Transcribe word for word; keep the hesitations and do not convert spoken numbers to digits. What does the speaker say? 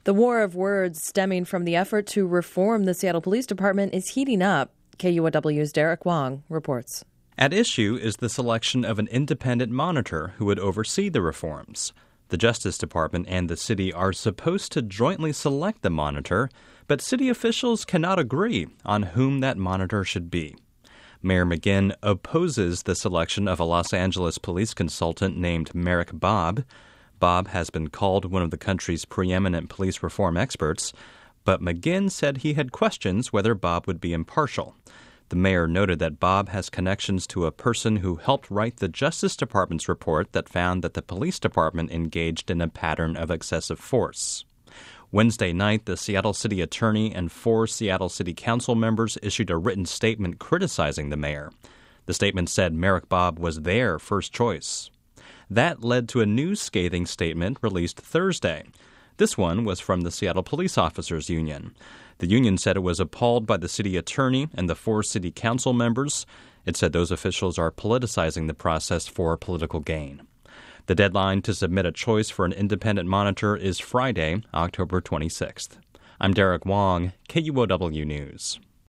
The war of words stemming from the effort to reform the Seattle Police Department is heating up. K U O W's Derek Wong reports. At issue is the selection of an independent monitor who would oversee the reforms. The Justice Department and the city are supposed to jointly select the monitor, but city officials cannot agree on whom that monitor should be. Mayor McGinn opposes the selection of a Los Angeles police consultant named Merrick Bobb. Bobb has been called one of the country's preeminent police reform experts, but McGinn said he had questions whether Bobb would be impartial. The mayor noted that Bobb has connections to a person who helped write the Justice Department's report that found that the police department engaged in a pattern of excessive force. Wednesday night, the Seattle City Attorney and four Seattle City Council members issued a written statement criticizing the mayor. The statement said Merrick Bobb was their first choice. That led to a new scathing statement released Thursday. This one was from the Seattle Police Officers Union. The union said it was appalled by the city attorney and the four city council members. It said those officials are politicizing the process for political gain. The deadline to submit a choice for an independent monitor is Friday, October twenty-sixth. I'm Derek Wong, K U O W News.